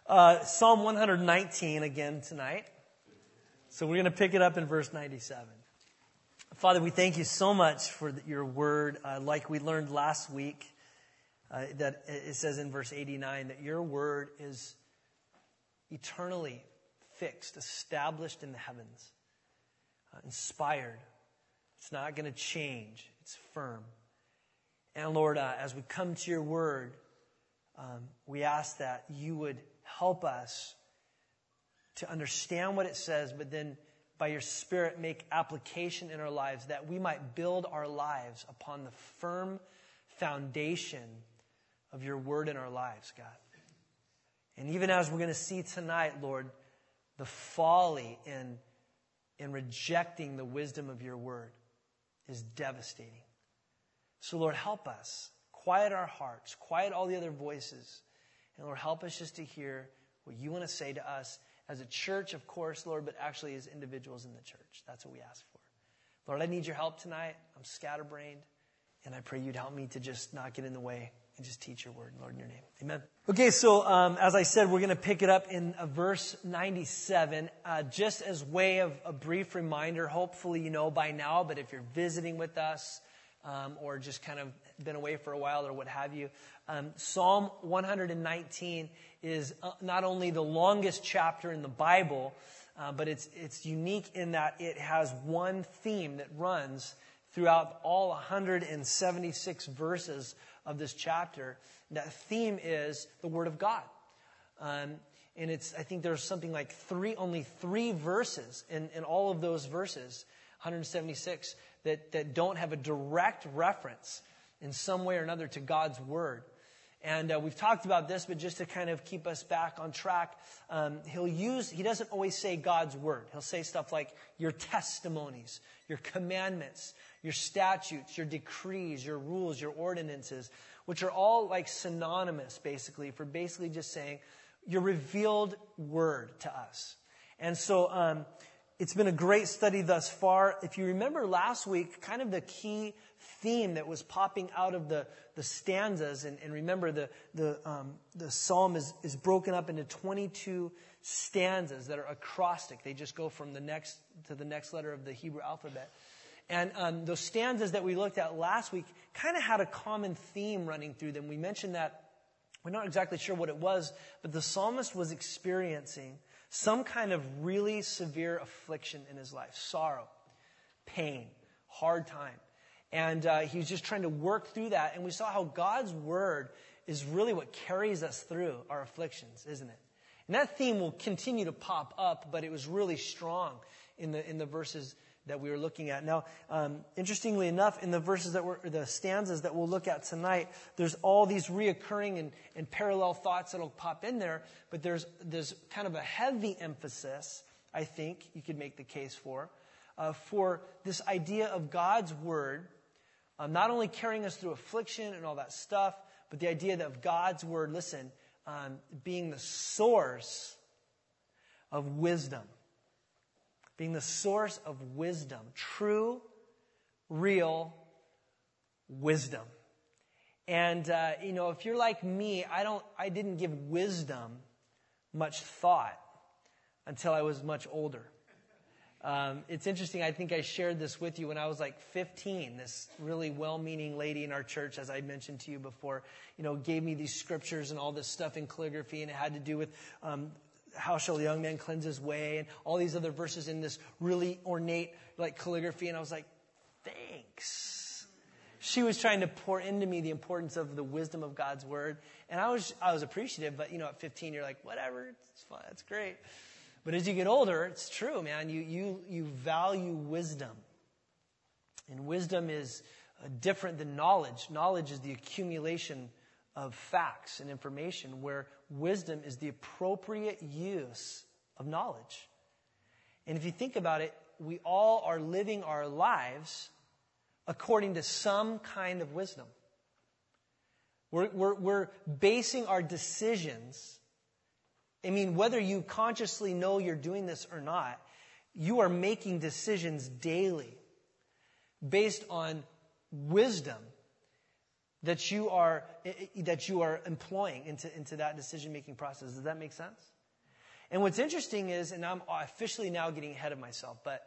Psalm 119 again tonight. So we're going to pick it up in verse 97. Father, we thank you so much for your word. Like we learned last week, that it says in verse 89 that your word is eternally fixed, established in the heavens, inspired. It's not going to change. It's firm. And Lord, as we come to your word, we ask that you would help us to understand what it says, but then by your Spirit make application in our lives that we might build our lives upon the firm foundation of your word in our lives, God. And even as we're going to see tonight, Lord, the folly in rejecting the wisdom of your word is devastating. So Lord, help us. Quiet our hearts. Quiet all the other voices. And Lord, help us just to hear what you want to say to us as a church, of course, Lord, but actually as individuals in the church. That's what we ask for. Lord, I need your help tonight. I'm scatterbrained. And I pray you'd help me to just not get in the way and just teach your word, Lord, in your name. Amen. Okay, so as I said, we're going to pick it up in verse 97. Just as way of a brief reminder, hopefully you know by now, but if you're visiting with us, or just kind of been away for a while or what have you. Psalm 119 is not only the longest chapter in the Bible, but it's unique in that it has one theme that runs throughout all 176 verses of this chapter. That theme is the Word of God. And I think there's something like only three verses in all of those verses, 176, that don't have a direct reference in some way or another to God's Word. And we've talked about this, but just to kind of keep us back on track, he doesn't always say God's Word. He'll say stuff like your testimonies, your commandments, your statutes, your decrees, your rules, your ordinances, which are all like synonymous basically for basically just saying your revealed Word to us. And so, it's been a great study thus far. If you remember last week, kind of the key theme that was popping out of the stanzas, and remember the psalm is broken up into 22 stanzas that are acrostic. They just go from the next to the next letter of the Hebrew alphabet. And those stanzas that we looked at last week kind of had a common theme running through them. We mentioned that we're not exactly sure what it was, but the psalmist was experiencing some kind of really severe affliction in his life. Sorrow, pain, hard time. And he was just trying to work through that. And we saw how God's Word is really what carries us through our afflictions, isn't it? And that theme will continue to pop up, but it was really strong in the verses that we were looking at. Now, interestingly enough, in the stanzas that we'll look at tonight, there's all these reoccurring and parallel thoughts that'll pop in there, but there's kind of a heavy emphasis, I think you could make the case for this idea of God's Word, not only carrying us through affliction and all that stuff, but the idea of God's Word, being the source of wisdom. Being the source of wisdom. True, real wisdom. And, if you're like me, I didn't give wisdom much thought until I was much older. It's interesting, I think I shared this with you when I was like 15. This really well-meaning lady in our church, as I mentioned to you before, gave me these scriptures and all this stuff in calligraphy, and it had to do with how shall a young man cleanse his way, and all these other verses in this really ornate calligraphy. And I was like, thanks. She was trying to pour into me the importance of the wisdom of God's Word. And I was appreciative, but at 15 you're like, whatever, it's fine, it's great. But as you get older, it's true, man. You value wisdom. And wisdom is different than knowledge. Knowledge is the accumulation of facts and information, where wisdom is the appropriate use of knowledge. And if you think about it, we all are living our lives according to some kind of wisdom. We're basing our decisions. I mean, whether you consciously know you're doing this or not, you are making decisions daily based on wisdom that you are employing into that decision-making process. Does that make sense? And what's interesting is, and I'm officially now getting ahead of myself, but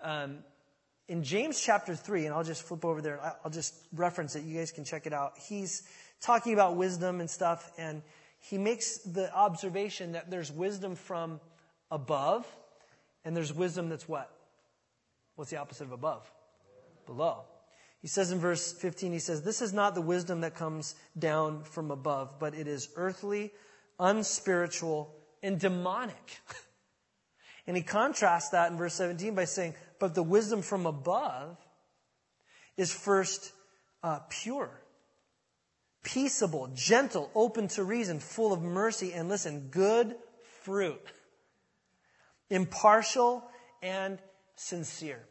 in James chapter 3, and I'll just flip over there, I'll just reference it. You guys can check it out. He's talking about wisdom and stuff, and he makes the observation that there's wisdom from above, and there's wisdom that's what? What's the opposite of above? Below. He says in verse 15, he says, "This is not the wisdom that comes down from above, but it is earthly, unspiritual, and demonic." And he contrasts that in verse 17 by saying, "But the wisdom from above is first pure, peaceable, gentle, open to reason, full of mercy, and listen, good fruit, impartial and sincere."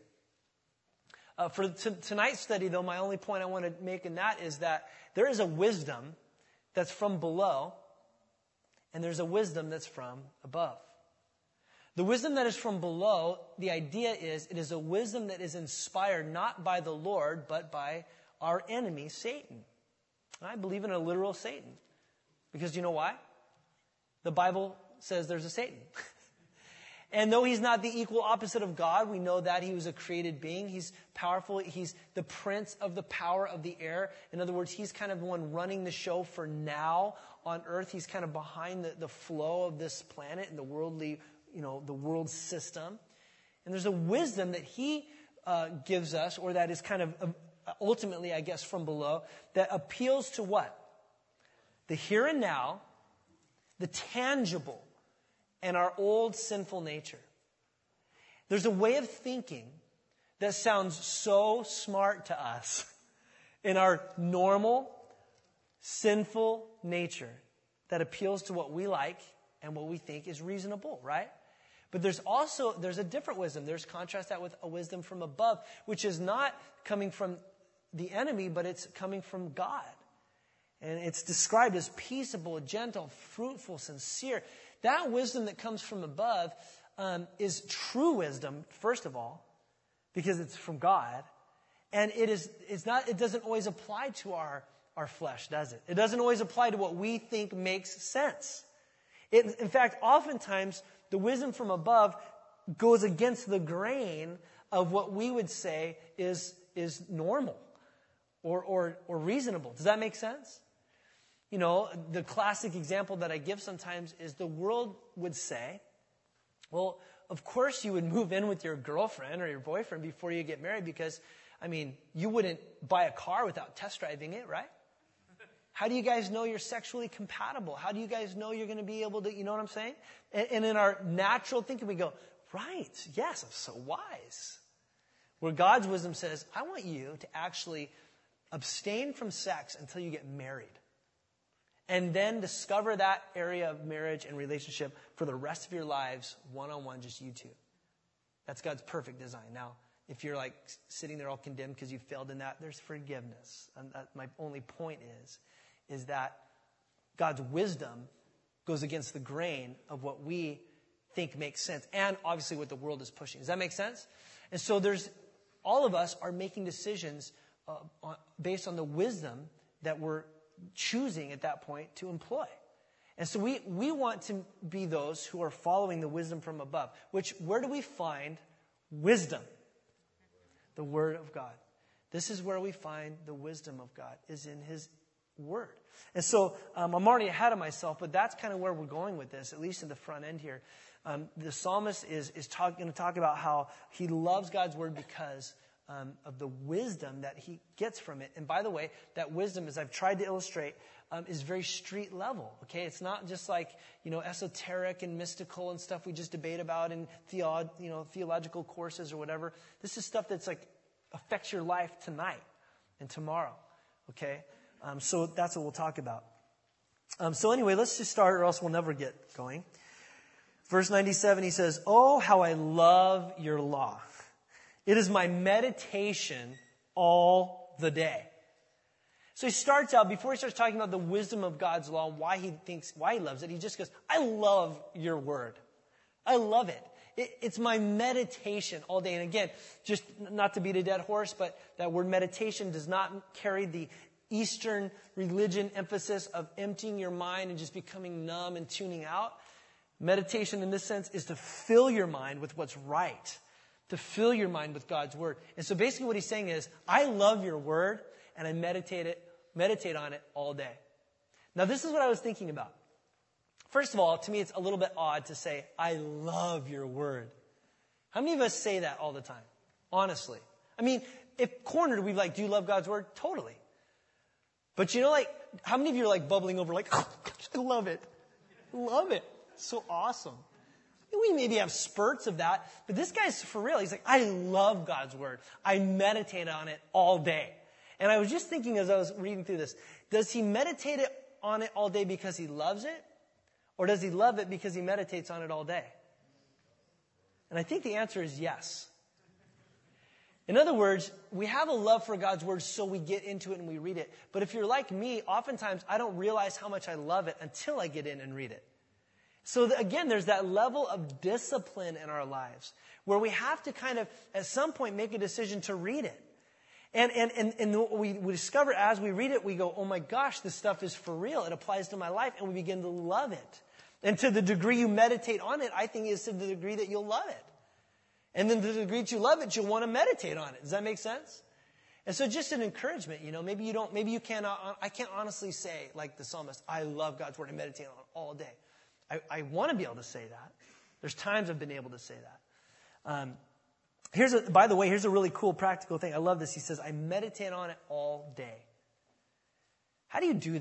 For tonight's study, though, my only point I want to make in that is that there is a wisdom that's from below, and there's a wisdom that's from above. The wisdom that is from below, the idea is it is a wisdom that is inspired not by the Lord, but by our enemy, Satan. And I believe in a literal Satan. Because you know why? The Bible says there's a Satan. And though he's not the equal opposite of God, we know that he was a created being. He's powerful. He's the prince of the power of the air. In other words, he's kind of the one running the show for now on earth. He's kind of behind the flow of this planet and the worldly, the world system. And there's a wisdom that he gives us, or that is kind of ultimately, I guess, from below, that appeals to what? The here and now, the tangible, and our old sinful nature. There's a way of thinking that sounds so smart to us in our normal, sinful nature that appeals to what we like and what we think is reasonable, right? But there's a different wisdom. There's contrast that with a wisdom from above, which is not coming from the enemy, but it's coming from God. And it's described as peaceable, gentle, fruitful, sincere. That wisdom that comes from above is true wisdom, first of all, because it's from God. And it doesn't always apply to our flesh, does it? It doesn't always apply to what we think makes sense. In fact, oftentimes, the wisdom from above goes against the grain of what we would say is normal or reasonable. Does that make sense? The classic example that I give sometimes is the world would say, well, of course you would move in with your girlfriend or your boyfriend before you get married because, you wouldn't buy a car without test driving it, right? How do you guys know you're sexually compatible? How do you guys know you're going to be able to, you know what I'm saying? And in our natural thinking, we go, right, yes, I'm so wise. Where God's wisdom says, I want you to actually abstain from sex until you get married. And then discover that area of marriage and relationship for the rest of your lives, one-on-one, just you two. That's God's perfect design. Now, if you're like sitting there all condemned because you failed in that, there's forgiveness. And my only point is that God's wisdom goes against the grain of what we think makes sense. And obviously what the world is pushing. Does that make sense? And so all of us are making decisions based on the wisdom that we're choosing at that point to employ. And so we want to be those who are following the wisdom from above. Where do we find wisdom? The Word of God. This is where we find the wisdom of God, is in His Word. And so I'm already ahead of myself, but that's kind of where we're going with this, at least in the front end here. The psalmist is going to talk about how he loves God's Word because of the wisdom that he gets from it. And by the way, that wisdom, as I've tried to illustrate, is very street level. Okay, it's not just like esoteric and mystical and stuff we just debate about in theological courses or whatever. This is stuff that's like affects your life tonight and tomorrow. Okay, so that's what we'll talk about. So anyway, let's just start, or else we'll never get going. Verse 97, he says, "Oh, how I love your law. It is my meditation all the day." So he starts out, before he starts talking about the wisdom of God's law, why he loves it, he just goes, I love your word. I love it. It's my meditation all day. And again, just not to beat a dead horse, but that word meditation does not carry the Eastern religion emphasis of emptying your mind and just becoming numb and tuning out. Meditation in this sense is to fill your mind with what's right, to fill your mind with God's word. And so basically what he's saying is, I love your word and I meditate on it all day. Now this is what I was thinking about. First of all, to me it's a little bit odd to say, I love your word. How many of us say that all the time? Honestly. I mean, if cornered, we'd be like, do you love God's word? Totally. But you know, like, how many of you are like bubbling over like, oh, gosh, I love it. Love it. So awesome. We maybe have spurts of that, but this guy's for real. He's like, I love God's word. I meditate on it all day. And I was just thinking as I was reading through this, does he meditate on it all day because he loves it? Or does he love it because he meditates on it all day? And I think the answer is yes. In other words, we have a love for God's word, so we get into it and we read it. But if you're like me, oftentimes I don't realize how much I love it until I get in and read it. So again, there's that level of discipline in our lives where we have to kind of, at some point, make a decision to read it. And what we discover as we read it, we go, oh my gosh, this stuff is for real. It applies to my life, and we begin to love it. And to the degree you meditate on it, I think is to the degree that you'll love it. And then to the degree that you love it, you'll want to meditate on it. Does that make sense? And so just an encouragement, maybe you can't, I can't honestly say, like the psalmist, I love God's word and meditate on it all day. I want to be able to say that. There's times I've been able to say that. By the way, here's a really cool practical thing. I love this. He says, I meditate on it all day. How do you do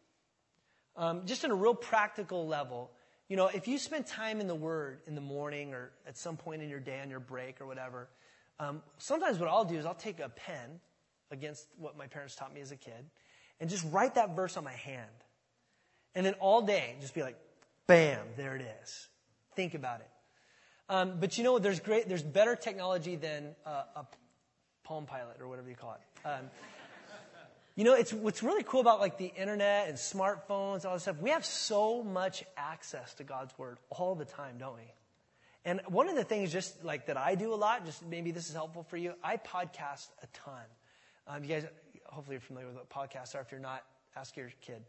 that? Just on a real practical level, if you spend time in the Word in the morning or at some point in your day on your break or whatever, sometimes what I'll do is I'll take a pen against what my parents taught me as a kid and just write that verse on my hand. And then all day, just be like, bam, there it is. Think about it. But there's better technology than a Palm Pilot or whatever you call it. What's really cool about like the internet and smartphones and all this stuff. We have so much access to God's word all the time, don't we? And one of the things just like that I do a lot, just maybe this is helpful for you, I podcast a ton. You guys hopefully are familiar with what podcasts are. If you're not, ask your kid.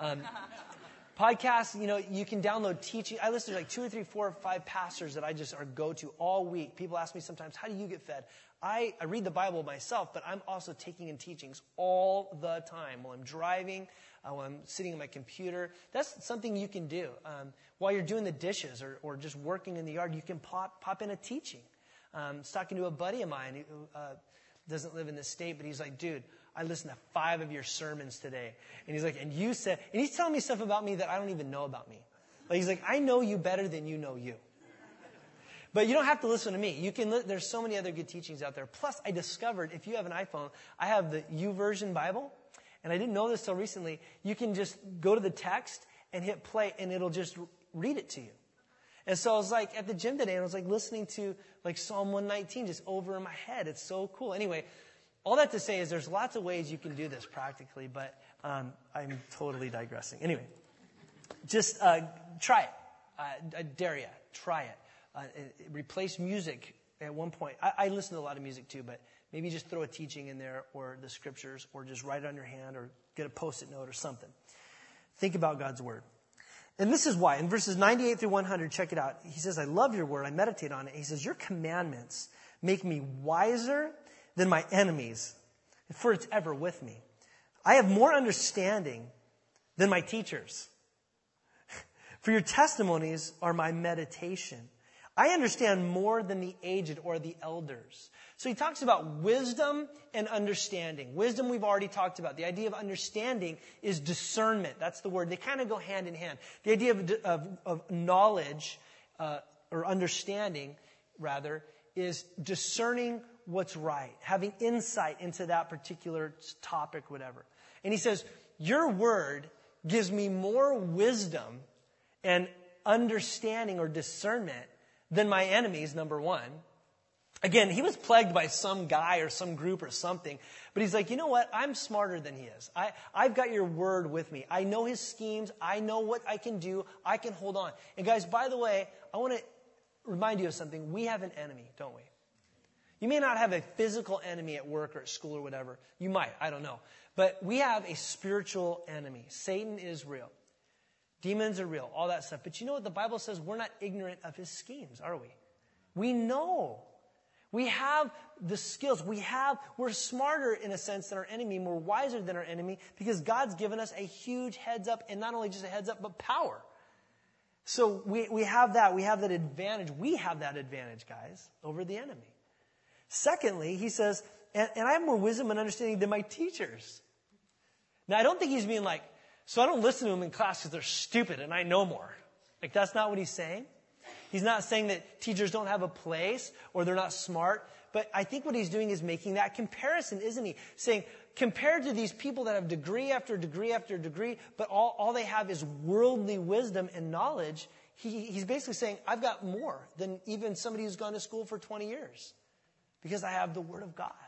Podcasts, you can download teaching. I listen to like 2 or 3, 4 or 5 pastors that I just go to all week. People ask me sometimes, how do you get fed? I read the Bible myself, but I'm also taking in teachings all the time while I'm driving, while I'm sitting at my computer. That's something you can do. While you're doing the dishes or just working in the yard, you can pop in a teaching. I was talking to a buddy of mine who doesn't live in this state, but he's like, dude, I listened to 5 of your sermons today. And he's like, and he's telling me stuff about me that I don't even know about me. Like, he's like, I know you better than you know you. But you don't have to listen to me. There's so many other good teachings out there. Plus, I discovered, if you have an iPhone, I have the YouVersion Bible. And I didn't know this till recently. You can just go to the text and hit play, and it'll just read it to you. And so I was like at the gym today, and I was like listening to like Psalm 119 just over in my head. It's so cool. Anyway, all that to say is there's lots of ways you can do this practically, but I'm totally digressing. Anyway, just try it. I dare you. Try it. Replace music at one point. I listen to a lot of music too, but maybe just throw a teaching in there or the scriptures or just write it on your hand or get a Post-it note or something. Think about God's word. And this is why. In verses 98 through 100, check it out. He says, I love your word. I meditate on it. He says, your commandments make me wiser than my enemies, for it's ever with me. I have more understanding than my teachers. For your testimonies are my meditation. I understand more than the aged or the elders. So he talks about wisdom and understanding. Wisdom we've already talked about. The idea of understanding is discernment. That's the word. They kind of go hand in hand. The idea of knowledge or understanding, rather, is discerning what's right. Having insight into that particular topic, whatever. And he says, your word gives me more wisdom and understanding or discernment than my enemies, number one. Again, he was plagued by some guy or some group or something. But he's like, you know what? I'm smarter than he is. I've got your word with me. I know his schemes. I know what I can do. I can hold on. And guys, by the way, I want to remind you of something. We have an enemy, don't we? You may not have a physical enemy at work or at school or whatever. You might, I don't know. But we have a spiritual enemy. Satan is real. Demons are real, all that stuff. But you know what the Bible says? We're not ignorant of his schemes, are we? We know. We have the skills. We're smarter in a sense than our enemy, more wiser than our enemy, because God's given us a huge heads up, and not only just a heads up, but power. So we have that. We have that advantage. We have that advantage, guys, over the enemy. Secondly, he says, and I have more wisdom and understanding than my teachers. Now, I don't think he's being like, so I don't listen to them in class because they're stupid and I know more. Like, that's not what he's saying. He's not saying that teachers don't have a place or they're not smart. But I think what he's doing is making that comparison, isn't he? Saying, compared to these people that have degree after degree after degree, but all they have is worldly wisdom and knowledge, he's basically saying, I've got more than even somebody who's gone to school for 20 years. Because I have the Word of God.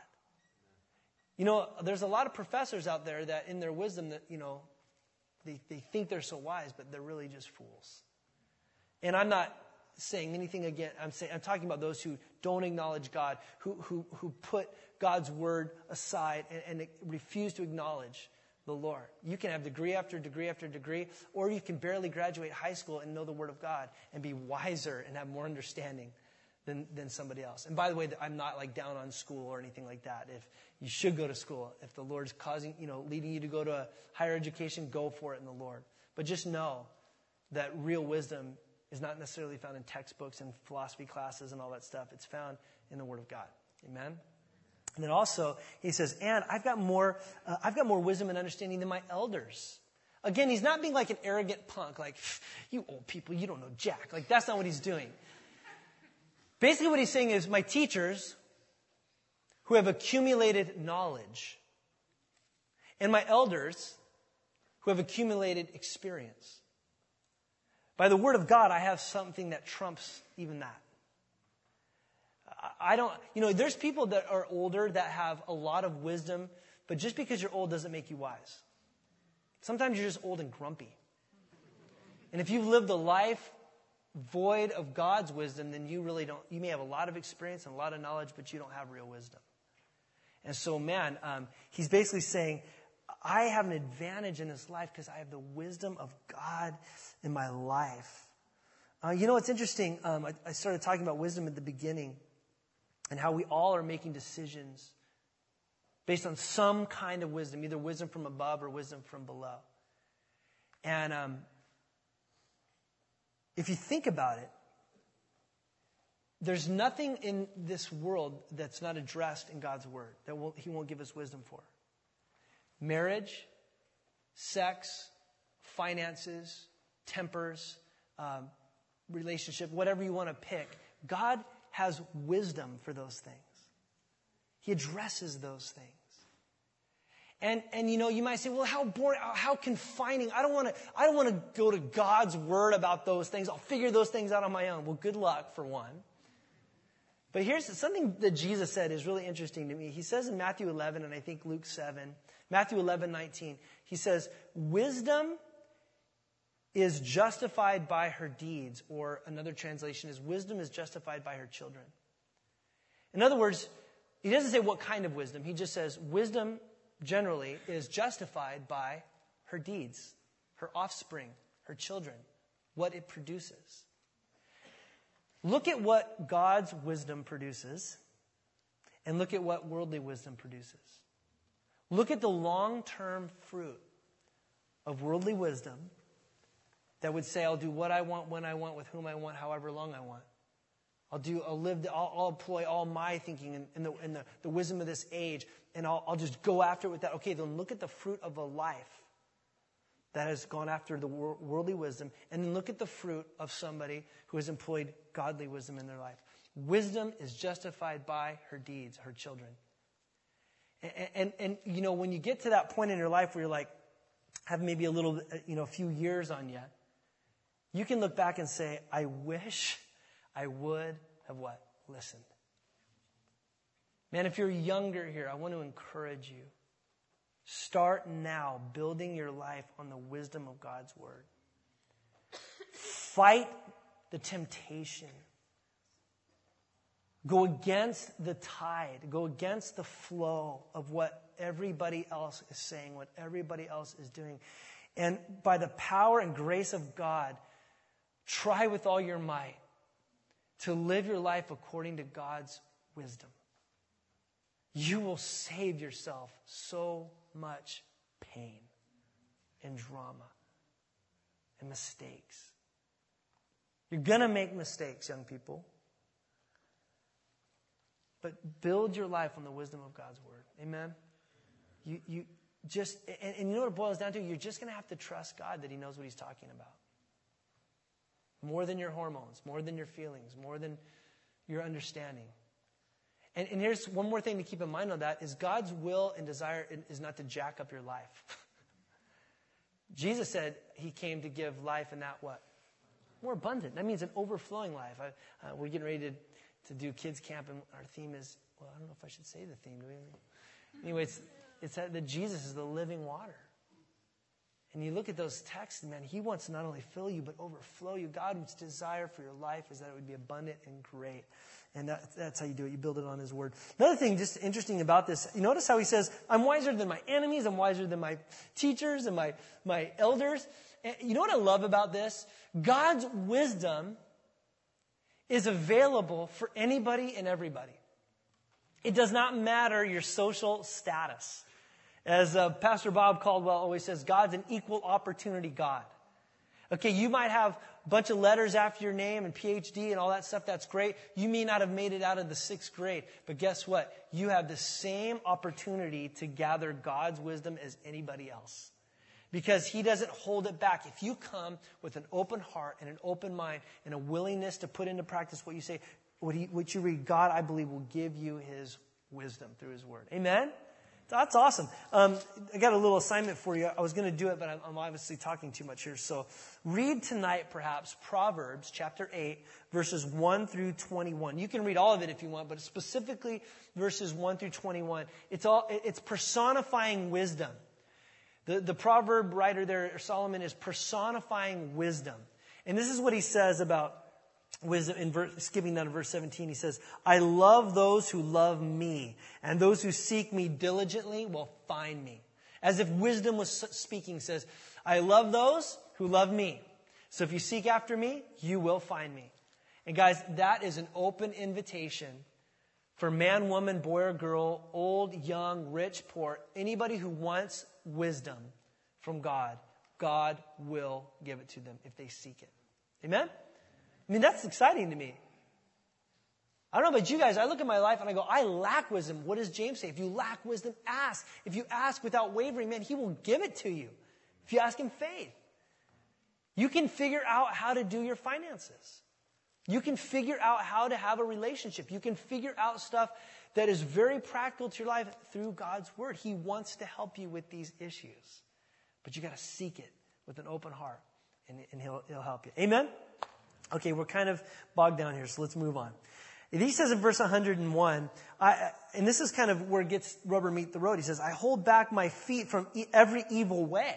You know, there's a lot of professors out there that in their wisdom that, you know, they think they're so wise, but they're really just fools. And I'm not saying anything again. I'm talking about those who don't acknowledge God, who put God's Word aside and refuse to acknowledge the Lord. You can have degree after degree after degree, or you can barely graduate high school and know the Word of God and be wiser and have more understanding than somebody else. And by the way, I'm not like down on school or anything like that. If you should go to school, if the Lord's causing, leading you to go to a higher education, go for it in the Lord. But just know that real wisdom is not necessarily found in textbooks and philosophy classes and all that stuff. It's found in the Word of God. Amen? And then also, he says, and I've got more wisdom and understanding than my elders. Again, he's not being like an arrogant punk, like, you old people, you don't know jack. Like, that's not what he's doing. Basically what he's saying is, my teachers who have accumulated knowledge and my elders who have accumulated experience. By the Word of God, I have something that trumps even that. There's people that are older that have a lot of wisdom, but just because you're old doesn't make you wise. Sometimes you're just old and grumpy. And if you've lived a life void of God's wisdom, then you may have a lot of experience and a lot of knowledge, but you don't have real wisdom. And so, he's basically saying, I have an advantage in this life because I have the wisdom of God in my life. It's interesting. I started talking about wisdom at the beginning and how we all are making decisions based on some kind of wisdom, either wisdom from above or wisdom from below. And if you think about it, there's nothing in this world that's not addressed in God's Word that He won't give us wisdom for. Marriage, sex, finances, tempers, relationship, whatever you want to pick. God has wisdom for those things. He addresses those things. And you might say, well, how boring, how confining. I don't want to go to God's Word about those things. I'll figure those things out on my own. Well, good luck for one. But here's something that Jesus said is really interesting to me. He says in Matthew 11, and I think Luke 7, Matthew 11:19, he says, wisdom is justified by her deeds, or another translation is wisdom is justified by her children. In other words, he doesn't say what kind of wisdom. He just says wisdom generally is justified by her deeds, her offspring, her children, what it produces. Look at what God's wisdom produces, and look at what worldly wisdom produces. Look at the long-term fruit of worldly wisdom that would say, I'll do what I want, when I want, with whom I want, however long I want. I'll employ all my thinking and the wisdom of this age, and I'll just go after it with that. Okay, then look at the fruit of a life that has gone after the worldly wisdom, and then look at the fruit of somebody who has employed godly wisdom in their life. Wisdom is justified by her deeds, her children. And when you get to that point in your life where you're like, have maybe a few years on you, you can look back and say, I wish I would have what? Listened. Man, if you're younger here, I want to encourage you. Start now building your life on the wisdom of God's Word. Fight the temptation Go against the tide. Go against the flow of what everybody else is saying, what everybody else is doing. And by the power and grace of God, try with all your might to live your life according to God's wisdom. You will save yourself so much pain and drama and mistakes. You're going to make mistakes, young people. But build your life on the wisdom of God's word. Amen? You just, and you know what it boils down to? You're just going to have to trust God that he knows what he's talking about. More than your hormones, more than your feelings, more than your understanding. And here's one more thing to keep in mind on that is God's will and desire is not to jack up your life. Jesus said he came to give life and that what? More abundant. That means an overflowing life. We're getting ready to do kids camp, and our theme is, well, I don't know if I should say the theme. Anyway, it's that Jesus is the living water. And you look at those texts, man, he wants to not only fill you, but overflow you. God's desire for your life is that it would be abundant and great. And that's how you do it. You build it on his word. Another thing just interesting about this, you notice how he says, I'm wiser than my enemies. I'm wiser than my teachers and my elders. And you know what I love about this? God's wisdom is available for anybody and everybody. It does not matter your social status. As Pastor Bob Caldwell always says, God's an equal opportunity God. Okay, you might have a bunch of letters after your name and PhD and all that stuff. That's great. You may not have made it out of the 6th grade. But guess what? You have the same opportunity to gather God's wisdom as anybody else. Because he doesn't hold it back. If you come with an open heart and an open mind and a willingness to put into practice what you say, what you read, God, I believe, will give you his wisdom through his word. Amen? That's awesome. I got a little assignment for you. I was going to do it, but I'm obviously talking too much here. So read tonight, perhaps, Proverbs chapter 8, verses 1 through 21. You can read all of it if you want, but specifically verses 1 through 21. It's personifying wisdom. The proverb writer there, Solomon, is personifying wisdom. And this is what he says about wisdom, skipping down to verse 17, he says, I love those who love me, and those who seek me diligently will find me. As if wisdom was speaking, says, I love those who love me. So if you seek after me, you will find me. And guys, that is an open invitation for man, woman, boy or girl, old, young, rich, poor, anybody who wants wisdom from God, God will give it to them if they seek it. Amen? I mean, that's exciting to me. I don't know about you guys. I look at my life and I go, I lack wisdom. What does James say? If you lack wisdom, ask. If you ask without wavering, man, he will give it to you. If you ask in faith. You can figure out how to do your finances. You can figure out how to have a relationship. You can figure out stuff that is very practical to your life through God's word. He wants to help you with these issues. But you got to seek it with an open heart, and he'll help you. Amen? Okay, we're kind of bogged down here, so let's move on. He says in verse 101, and this is kind of where it gets rubber meet the road. He says, I hold back my feet from every evil way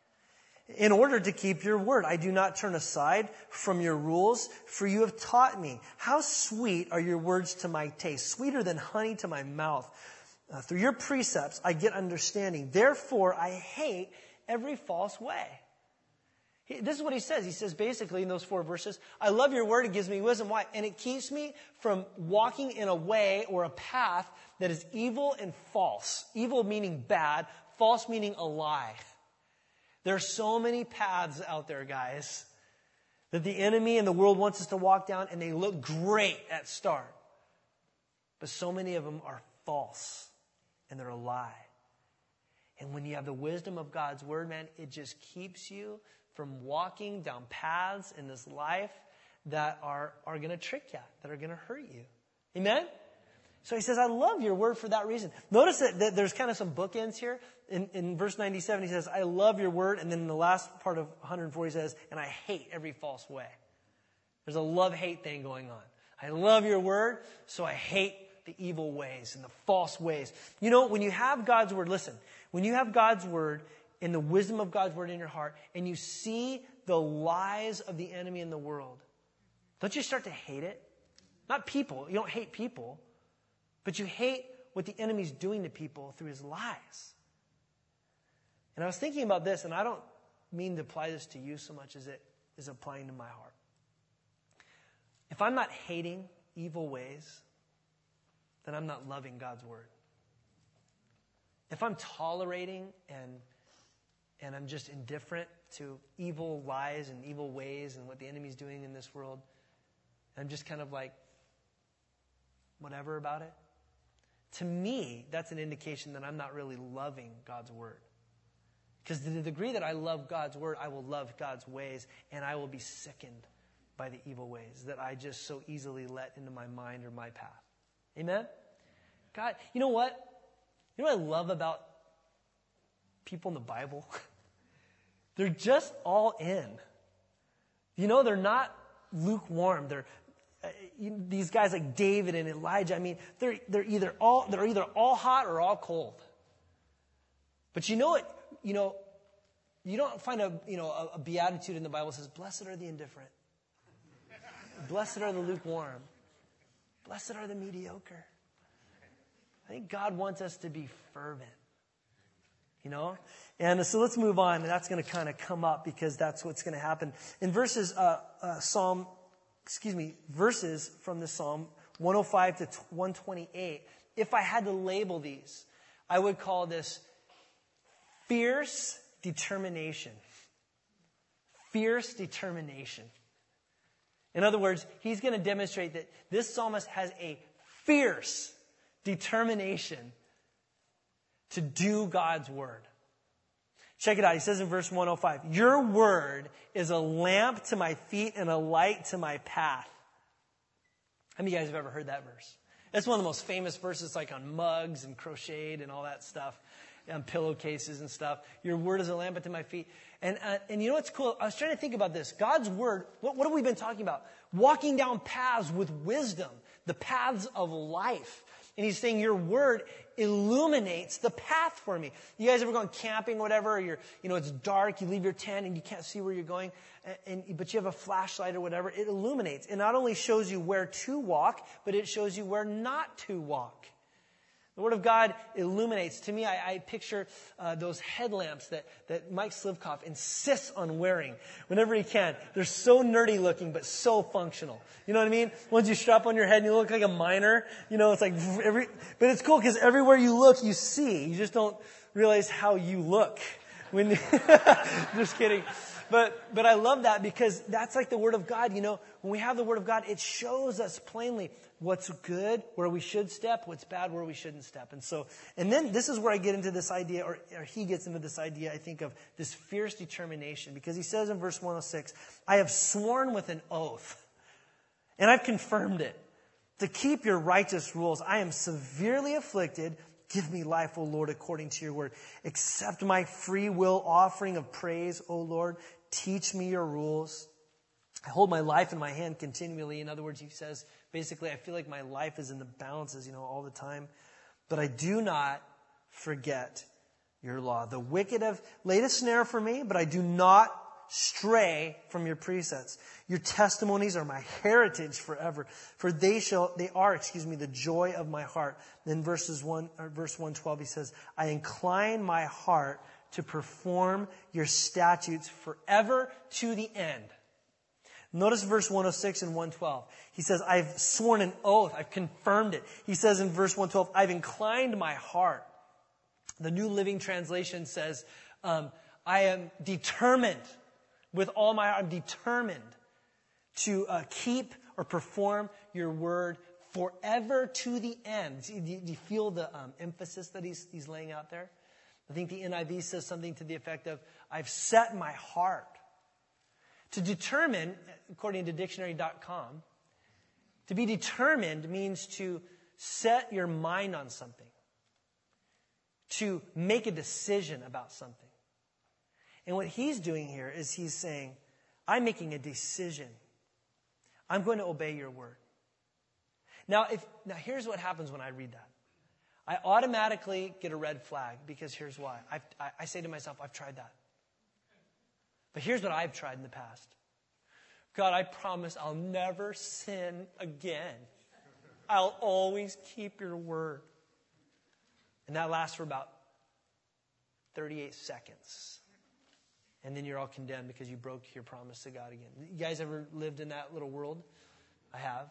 in order to keep your word. I do not turn aside from your rules, for you have taught me. How sweet are your words to my taste, sweeter than honey to my mouth. Through your precepts I get understanding. Therefore I hate every false way. This is what he says. He says basically in those 4 verses, I love your word. It gives me wisdom. Why? And it keeps me from walking in a way or a path that is evil and false. Evil meaning bad, false meaning a lie. There are so many paths out there, guys, that the enemy and the world wants us to walk down, and they look great at start. But so many of them are false, and they're a lie. And when you have the wisdom of God's word, man, it just keeps you from walking down paths in this life that are going to trick you, that are going to hurt you. Amen? So he says, I love your word for that reason. Notice that there's kind of some bookends here. In verse 97, he says, I love your word. And then in the last part of 104, he says, and I hate every false way. There's a love-hate thing going on. I love your word, so I hate the evil ways and the false ways. You know, when you have God's word, listen, when you have God's word and the wisdom of God's word in your heart, and you see the lies of the enemy in the world, don't you start to hate it? Not people. You don't hate people. But you hate what the enemy's doing to people through his lies. And I was thinking about this, and I don't mean to apply this to you so much as it is applying to my heart. If I'm not hating evil ways, then I'm not loving God's word. If I'm tolerating and I'm just indifferent to evil lies and evil ways and what the enemy's doing in this world, I'm just kind of like whatever about it, to me, that's an indication that I'm not really loving God's word. Because to the degree that I love God's word, I will love God's ways, and I will be sickened by the evil ways that I just so easily let into my mind or my path. Amen? God, you know what? You know what I love about people in the Bible? They're just all in. You know, they're not lukewarm. These guys like David and Elijah, I mean, they're either all hot or all cold. But you know what? You know, you don't find a beatitude in the Bible that says, "Blessed are the indifferent. Blessed are the lukewarm. Blessed are the mediocre." I think God wants us to be fervent. You know? And so let's move on. And that's going to kind of come up because that's what's going to happen. In verses from the Psalm 105 to 128, if I had to label these, I would call this fierce determination. Fierce determination. In other words, he's going to demonstrate that this psalmist has a fierce determination to do God's word. Check it out. He says in verse 105, "Your word is a lamp to my feet and a light to my path." How many of you guys have ever heard that verse? That's one of the most famous verses, like on mugs and crocheted and all that stuff, on pillowcases and stuff. Your word is a lamp to my feet. And you know what's cool? I was trying to think about this. God's word, what have we been talking about? Walking down paths with wisdom, the paths of life. And he's saying your word illuminates the path for me. You guys ever gone camping, whatever, or it's dark, you leave your tent and you can't see where you're going, but you have a flashlight or whatever, it illuminates. It not only shows you where to walk, but it shows you where not to walk. The Word of God illuminates. To me, I picture those headlamps that Mike Slivkoff insists on wearing whenever he can. They're so nerdy looking, but so functional. You know what I mean? Once you strap on your head and you look like a miner, it's like but it's cool because everywhere you look, you see. You just don't realize how you look. Just kidding. But I love that because that's like the Word of God. When we have the Word of God, it shows us plainly what's good, where we should step, what's bad, where we shouldn't step. And then this is where I get into this idea, or he gets into this idea, I think, of this fierce determination. Because he says in verse 106, "I have sworn with an oath, and I've confirmed it, to keep your righteous rules. I am severely afflicted. Give me life, O Lord, according to your word. Accept my free will offering of praise, O Lord. Teach me your rules. I hold my life in my hand continually." In other words, he says, basically, I feel like my life is in the balances, all the time. "But I do not forget your law. The wicked have laid a snare for me, but I do not stray from your precepts. Your testimonies are my heritage forever, for they are the joy of my heart." Then verse 112, he says, "I incline my heart to perform your statutes forever to the end." Notice verse 106 and 112. He says, "I've sworn an oath. I've confirmed it." He says in verse 112, "I've inclined my heart." The New Living Translation says, "I am determined with all my heart. I'm determined to keep or perform your word forever to the end." Do you feel the emphasis that he's laying out there? I think the NIV says something to the effect of, "I've set my heart." To determine, according to dictionary.com, to be determined means to set your mind on something, to make a decision about something. And what he's doing here is he's saying, I'm making a decision. I'm going to obey your word. Now here's what happens when I read that. I automatically get a red flag because here's why. I say to myself, I've tried that. But here's what I've tried in the past. God, I promise I'll never sin again. I'll always keep your word. And that lasts for about 38 seconds. And then you're all condemned because you broke your promise to God again. You guys ever lived in that little world? I have.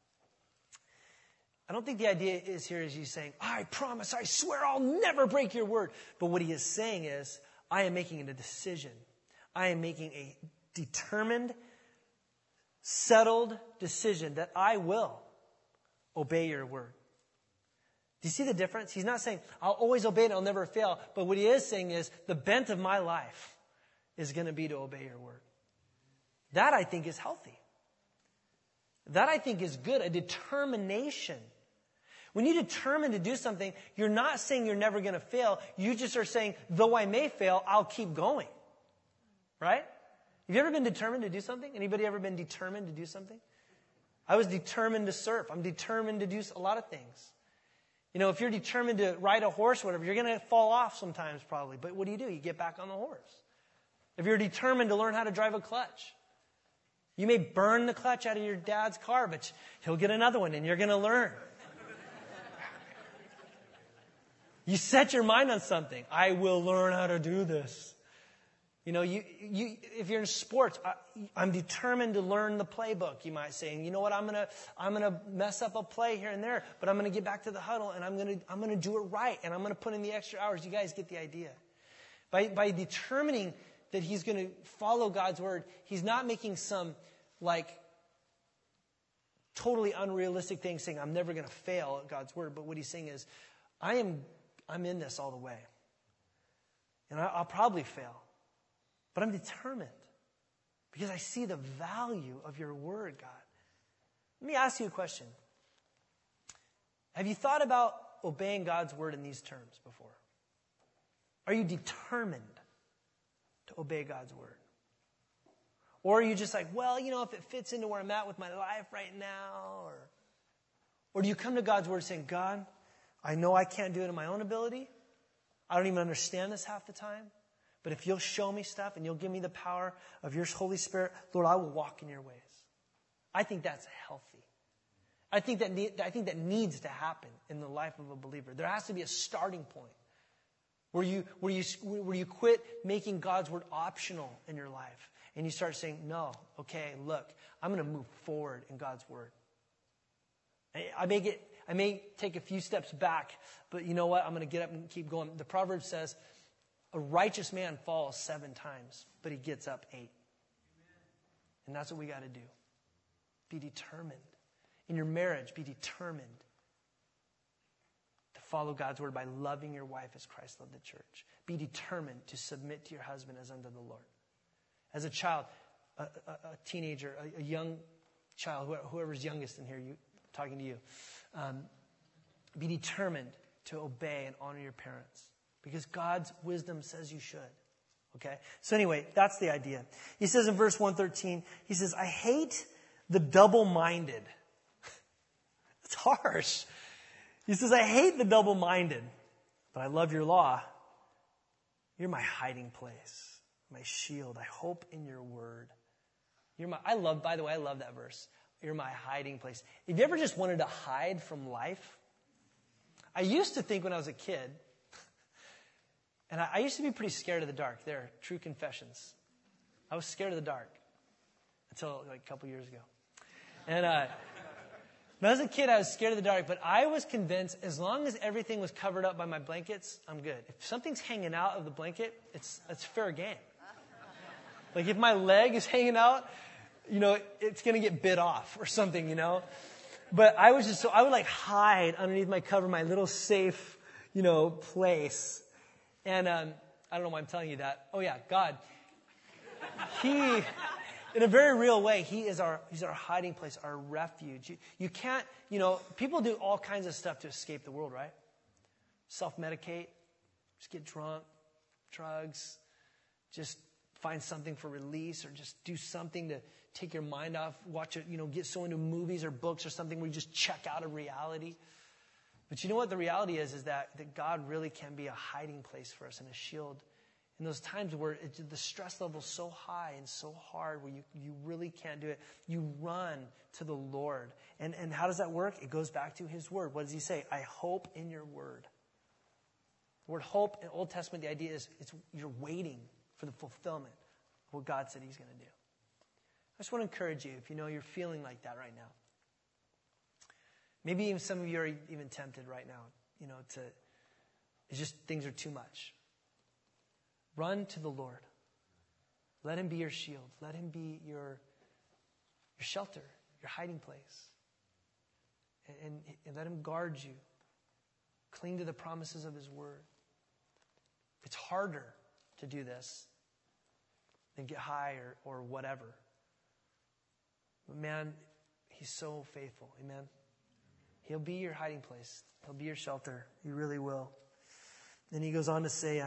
I don't think the idea is here is he's saying, I promise, I swear I'll never break your word. But what he is saying is, I am making a decision. I am making a determined, settled decision that I will obey your word. Do you see the difference? He's not saying, I'll always obey it, I'll never fail. But what he is saying is, the bent of my life is going to be to obey your word. That, I think, is healthy. That, I think, is good. A determination. When you determine to do something, you're not saying you're never going to fail. You just are saying, though I may fail, I'll keep going. Right? Have you ever been determined to do something? Anybody ever been determined to do something? I was determined to surf. I'm determined to do a lot of things. You know, if you're determined to ride a horse or whatever, you're going to fall off sometimes probably. But what do? You get back on the horse. If you're determined to learn how to drive a clutch, you may burn the clutch out of your dad's car, but he'll get another one and you're going to learn. You set your mind on something. I will learn how to do this. You know, if you're in sports, I'm determined to learn the playbook, you might say. And you know what? I'm gonna mess up a play here and there, but I'm gonna get back to the huddle and I'm gonna do it right, and I'm gonna put in the extra hours. You guys get the idea. By determining that he's gonna follow God's word, he's not making some totally unrealistic thing, saying I'm never gonna fail at God's word. But what he's saying is, I'm in this all the way, and I'll probably fail. But I'm determined because I see the value of your word, God. Let me ask you a question. Have you thought about obeying God's word in these terms before? Are you determined to obey God's word? Or are you just like, well, if it fits into where I'm at with my life right now? Or do you come to God's word saying, God, I know I can't do it in my own ability. I don't even understand this half the time. But if you'll show me stuff and you'll give me the power of your Holy Spirit, Lord, I will walk in your ways. I think that's healthy. I think that needs to happen in the life of a believer. There has to be a starting point where you quit making God's word optional in your life and you start saying, no, okay, look, I'm going to move forward in God's word. I may take a few steps back, but you know what? I'm going to get up and keep going. The proverb says, a righteous man falls 7 times, but he gets up 8. And that's what we got to do. Be determined. In your marriage, be determined to follow God's word by loving your wife as Christ loved the church. Be determined to submit to your husband as unto the Lord. As a child, a teenager, a young child, whoever's youngest in here, talking to you, be determined to obey and honor your parents. Because God's wisdom says you should. Okay? So anyway, that's the idea. He says in verse 113, he says, I hate the double-minded. It's harsh. He says, I hate the double-minded, but I love your law. You're my hiding place, my shield. I hope in your word. By the way, I love that verse. You're my hiding place. Have you ever just wanted to hide from life? I used to think when I was a kid, and I used to be pretty scared of the dark. There, true confessions. I was scared of the dark until a couple years ago. And when I was a kid, I was scared of the dark, but I was convinced as long as everything was covered up by my blankets, I'm good. If something's hanging out of the blanket, it's fair game. Like if my leg is hanging out, it's going to get bit off or something, But I would hide underneath my cover, my little safe, place. And I don't know why I'm telling you that. Oh yeah, God. He, in a very real way, He's our hiding place, our refuge. You can't, people do all kinds of stuff to escape the world, right? Self-medicate, just get drunk, drugs, just find something for release, or just do something to take your mind off, watch it, get so into movies or books or something where you just check out of reality. But you know what the reality is that God really can be a hiding place for us and a shield in those times where the stress level is so high and so hard where you really can't do it, you run to the Lord. And how does that work? It goes back to his word. What does he say? I hope in your word. The word hope in Old Testament, the idea is you're waiting for the fulfillment of what God said he's going to do. I just want to encourage you, if you know you're feeling like that right now. Maybe even some of you are even tempted right now, it's just things are too much. Run to the Lord. Let him be your shield. Let him be your shelter, your hiding place. And let him guard you. Cling to the promises of his word. It's harder to do this than get high or whatever. But man, he's so faithful. Amen. He'll be your hiding place. He'll be your shelter. He really will. Then he goes on to say,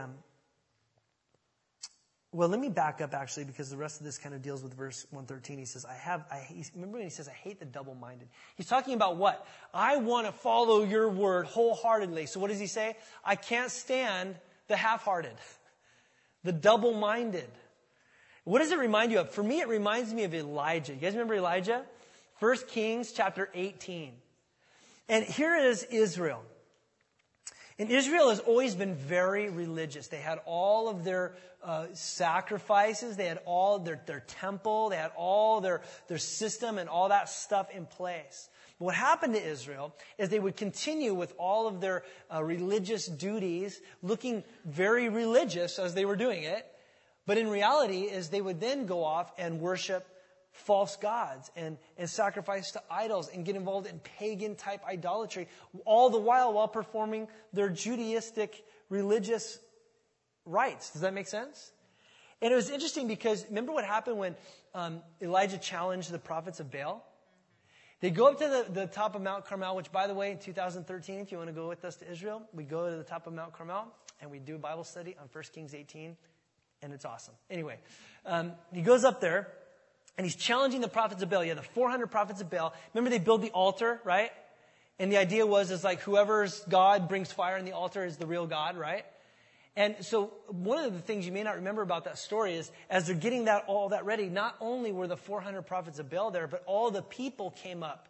well, let me back up actually, because the rest of this kind of deals with verse 113. He says, remember when he says, I hate the double-minded. He's talking about what? I want to follow your word wholeheartedly. So what does he say? I can't stand the half-hearted, the double-minded. What does it remind you of? For me, it reminds me of Elijah. You guys remember Elijah? 1 Kings chapter 18. And here is Israel. And Israel has always been very religious. They had all of their sacrifices. They had all their temple. They had all their system and all that stuff in place. But what happened to Israel is they would continue with all of their religious duties, looking very religious as they were doing it. But in reality is they would then go off and worship false gods and sacrifice to idols and get involved in pagan type idolatry, all the while performing their Judaistic religious rites. Does that make sense? And it was interesting because remember what happened when Elijah challenged the prophets of Baal? They go up to the top of Mount Carmel, which, by the way, in 2013, if you want to go with us to Israel, we go to the top of Mount Carmel and we do a Bible study on 1 Kings 18, and it's awesome. Anyway, he goes up there. And he's challenging the prophets of Baal. Yeah, the 400 prophets of Baal. Remember they build the altar, right? And the idea is like whoever's God brings fire in the altar is the real God, right? And so one of the things you may not remember about that story is as they're getting all that ready, not only were the 400 prophets of Baal there, but all the people came up.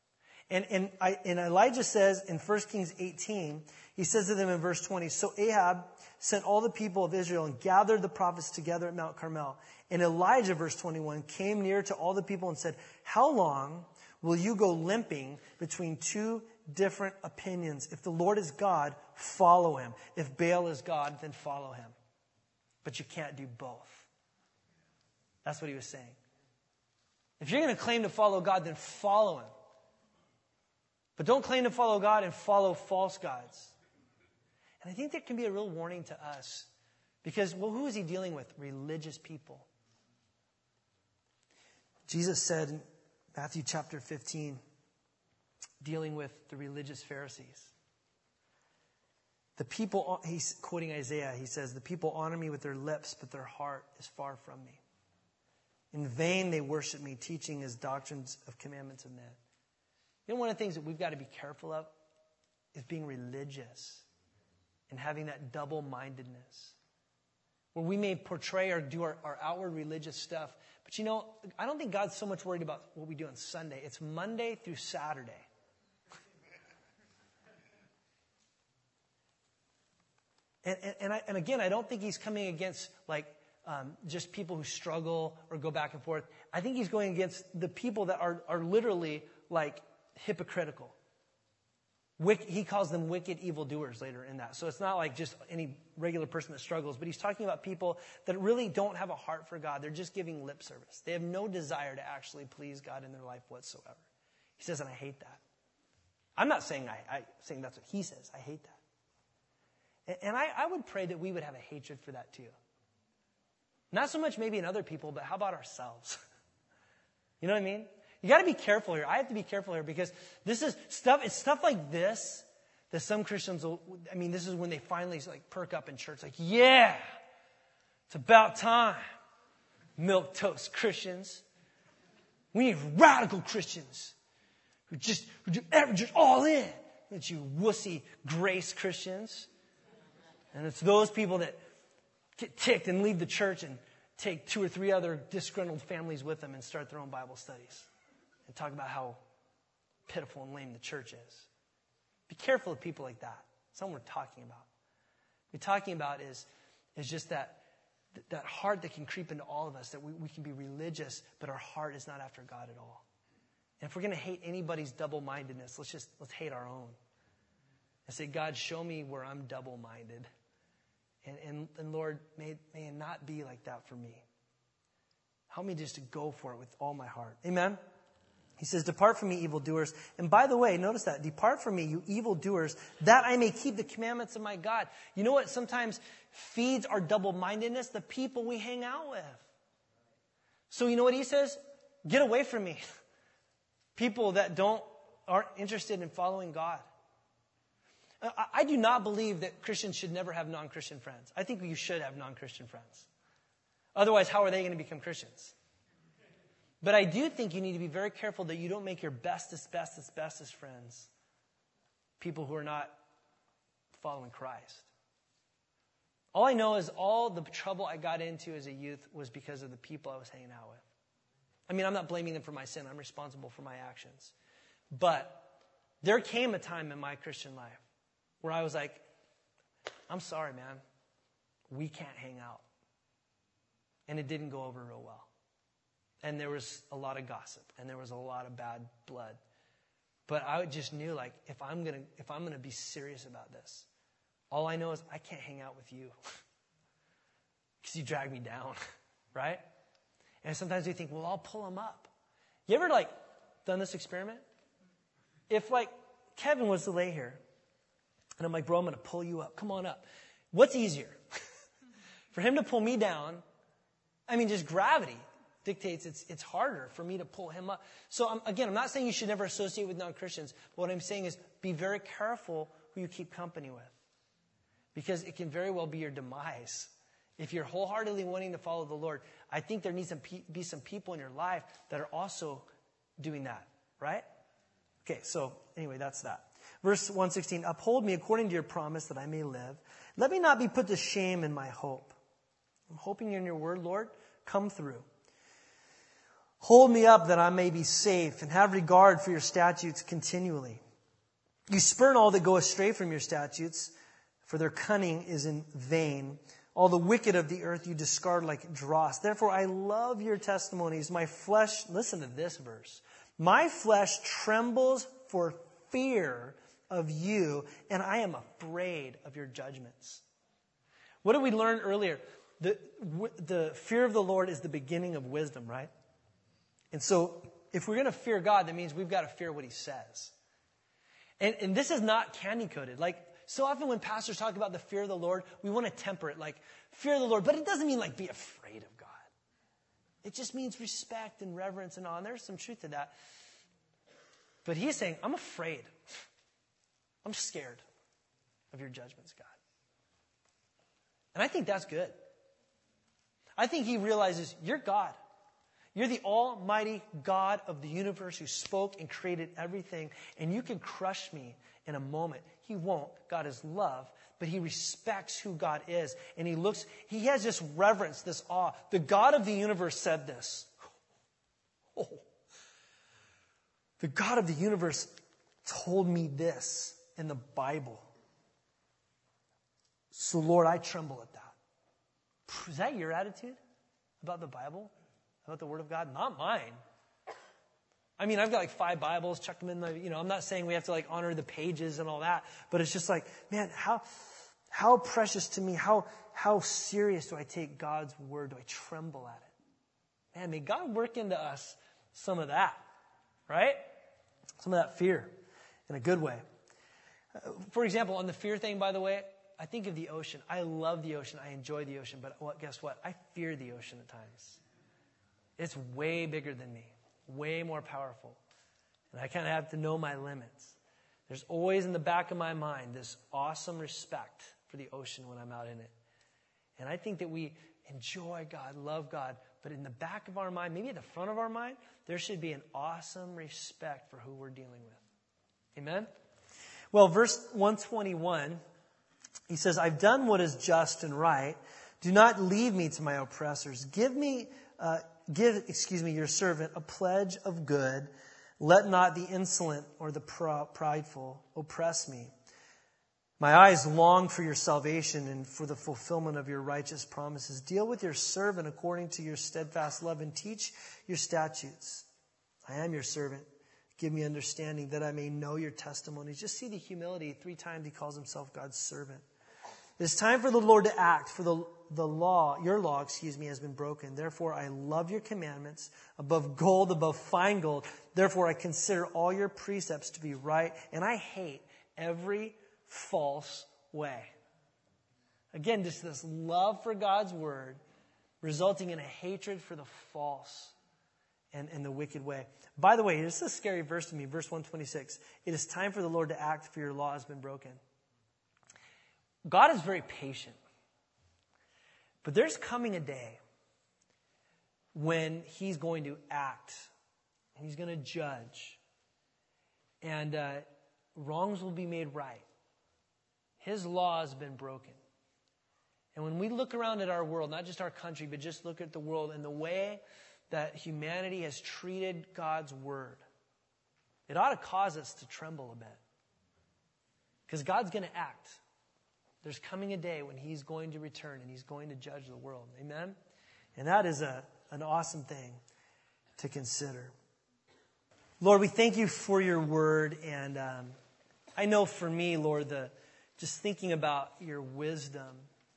And Elijah says in 1 Kings 18, he says to them in verse 20, so Ahab sent all the people of Israel and gathered the prophets together at Mount Carmel. And Elijah, verse 21, came near to all the people and said, how long will you go limping between two different opinions? If the Lord is God, follow him. If Baal is God, then follow him. But you can't do both. That's what he was saying. If you're going to claim to follow God, then follow him. But don't claim to follow God and follow false gods. And I think that can be a real warning to us. Because, well, who is he dealing with? Religious people. Jesus said in Matthew chapter 15, dealing with the religious Pharisees. The people, he's quoting Isaiah, he says, the people honor me with their lips, but their heart is far from me. In vain they worship me, teaching as doctrines of commandments of men. You know, one of the things that we've got to be careful of is being religious and having that double-mindedness. Where we may portray or do our outward religious stuff. But you know, I don't think God's so much worried about what we do on Sunday. It's Monday through Saturday. And again, I don't think he's coming against just people who struggle or go back and forth. I think he's going against the people that are literally hypocritical. He calls them wicked evildoers later in that. So it's not like just any regular person that struggles, but he's talking about people that really don't have a heart for God. They're just giving lip service. They have no desire to actually please God in their life whatsoever. He says, and I hate that. I'm not saying I'm saying that's what he says. I hate that. And I would pray that we would have a hatred for that too. Not so much maybe in other people, but how about ourselves? You know what I mean? You got to be careful here. I have to be careful here because this is stuff. It's stuff like this that some Christians will. I mean, this is when they finally perk up in church. Yeah, it's about time. Milquetoast Christians. We need radical Christians who do just all in. It's you wussy grace Christians, and it's those people that get ticked and leave the church and take 2 or 3 other disgruntled families with them and start their own Bible studies and talk about how pitiful and lame the church is. Be careful of people like that. That's not what we're talking about. What we're talking about is just that heart that can creep into all of us, that we can be religious, but our heart is not after God at all. And if we're going to hate anybody's double-mindedness, let's hate our own. And say, God, show me where I'm double-minded. And Lord, may it not be like that for me. Help me just to go for it with all my heart. Amen? He says, depart from me, evildoers. And by the way, notice that. Depart from me, you evildoers, that I may keep the commandments of my God. You know what sometimes feeds our double-mindedness? The people we hang out with. So you know what he says? Get away from me. People that aren't interested in following God. I do not believe that Christians should never have non-Christian friends. I think you should have non-Christian friends. Otherwise, how are they going to become Christians? But I do think you need to be very careful that you don't make your bestest friends people who are not following Christ. All I know is all the trouble I got into as a youth was because of the people I was hanging out with. I mean, I'm not blaming them for my sin. I'm responsible for my actions. But there came a time in my Christian life where I was like, I'm sorry, man. We can't hang out. And it didn't go over real well. And there was a lot of gossip. And there was a lot of bad blood. But I just knew, like, if I'm gonna be serious about this, all I know is I can't hang out with you. Because you drag me down. Right? And sometimes we think, well, I'll pull them up. You ever, done this experiment? If, Kevin was to lay here, and I'm like, bro, I'm going to pull you up. Come on up. What's easier? For him to pull me down, just gravity dictates it's harder for me to pull him up. So, I'm not saying you should never associate with non-Christians. But what I'm saying is be very careful who you keep company with. Because it can very well be your demise. If you're wholeheartedly wanting to follow the Lord, I think there needs to be some people in your life that are also doing that. Right? Okay, so anyway, that's that. Verse 116, uphold me according to your promise that I may live. Let me not be put to shame in my hope. I'm hoping in your word, Lord. Come through. Hold me up that I may be safe and have regard for your statutes continually. You spurn all that go astray from your statutes, for their cunning is in vain. All the wicked of the earth you discard like dross. Therefore I love your testimonies. My flesh, listen to this verse. My flesh trembles for fear of you, and I am afraid of your judgments. What did we learn earlier? The fear of the Lord is the beginning of wisdom, right? And so if we're going to fear God, that means we've got to fear what he says. And this is not candy-coated. So often when pastors talk about the fear of the Lord, we want to temper it fear of the Lord. But it doesn't mean be afraid of God. It just means respect and reverence and awe. And there's some truth to that. But he's saying, I'm afraid. I'm scared of your judgments, God. And I think that's good. I think he realizes you're God. You're the almighty God of the universe who spoke and created everything. And you can crush me in a moment. He won't. God is love. But he respects who God is. And he has this reverence, this awe. The God of the universe said this. Oh. The God of the universe told me this in the Bible. So, Lord, I tremble at that. Is that your attitude about the Bible? About the Word of God? Not mine. I've got 5 Bibles, chuck them in I'm not saying we have to honor the pages and all that, but it's just man, how precious to me, how serious do I take God's Word? Do I tremble at it? Man, may God work into us some of that, right? Some of that fear in a good way. For example, on the fear thing, by the way, I think of the ocean. I love the ocean. I enjoy the ocean. But guess what? I fear the ocean at times. It's way bigger than me. Way more powerful. And I kind of have to know my limits. There's always in the back of my mind this awesome respect for the ocean when I'm out in it. And I think that we enjoy God, love God. But in the back of our mind, maybe at the front of our mind, there should be an awesome respect for who we're dealing with. Amen? Well, verse 121, he says, I've done what is just and right Do not leave me to my oppressors. Give your servant a pledge of good. Let not the insolent or the prideful oppress me. My eyes long for your salvation and for the fulfillment of your righteous promises. Deal with your servant according to your steadfast love and teach your statutes. I am your servant. Give me understanding that I may know your testimonies. Just see the humility. 3 times he calls himself God's servant. It's time for the Lord to act, for your law, has been broken. Therefore, I love your commandments above gold, above fine gold. Therefore, I consider all your precepts to be right, and I hate every false way. Again, just this love for God's word resulting in a hatred for the false and the wicked way. By the way, this is a scary verse to me, verse 126. It is time for the Lord to act, for your law has been broken. God is very patient. But there's coming a day when he's going to act. And he's going to judge. And wrongs will be made right. His law has been broken. And when we look around at our world, not just our country, but just look at the world and the way that humanity has treated God's word, it ought to cause us to tremble a bit. Because God's going to act. There's coming a day when he's going to return and he's going to judge the world. Amen? And that is an awesome thing to consider. Lord, we thank you for your word. And I know for me, Lord, just thinking about your wisdom.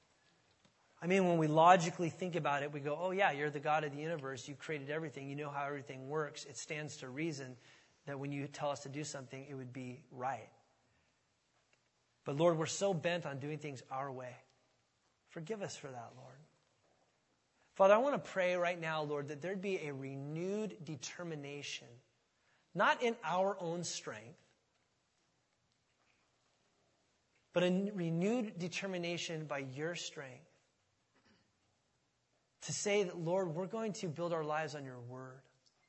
I mean, when we logically think about it, we go, oh yeah, you're the God of the universe. You created everything. You know how everything works. It stands to reason that when you tell us to do something, it would be right. But Lord, we're so bent on doing things our way. Forgive us for that, Lord. Father, I want to pray right now, Lord, that there'd be a renewed determination, not in our own strength, but a renewed determination by your strength to say that, Lord, we're going to build our lives on your word.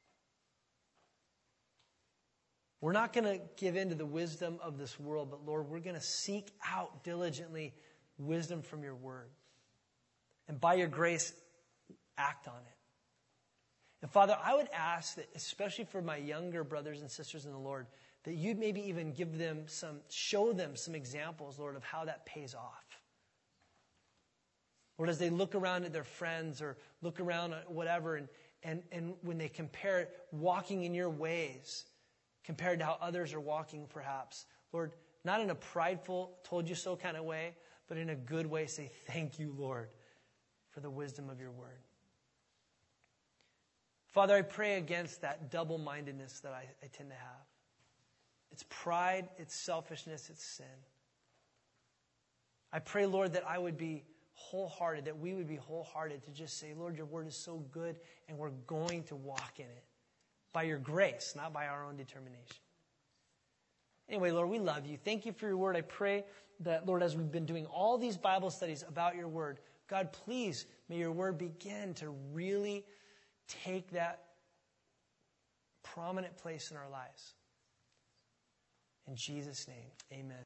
We're not going to give in to the wisdom of this world, but Lord, we're going to seek out diligently wisdom from your word. And by your grace, act on it. And Father, I would ask that, especially for my younger brothers and sisters in the Lord, that you'd maybe even show them some examples, Lord, of how that pays off. Lord, as they look around at their friends or look around at whatever, and when they compare walking in your ways compared to how others are walking perhaps, Lord, not in a prideful, told you so kind of way, but in a good way, say, thank you, Lord, for the wisdom of your word. Father, I pray against that double-mindedness that I tend to have. It's pride, it's selfishness, it's sin. I pray, Lord, that I would be wholehearted, that we would be wholehearted to just say, Lord, your word is so good, and we're going to walk in it by your grace, not by our own determination. Anyway, Lord, we love you. Thank you for your word. I pray that, Lord, as we've been doing all these Bible studies about your word, God, please, may your word begin to really take that prominent place in our lives. In Jesus' name, amen.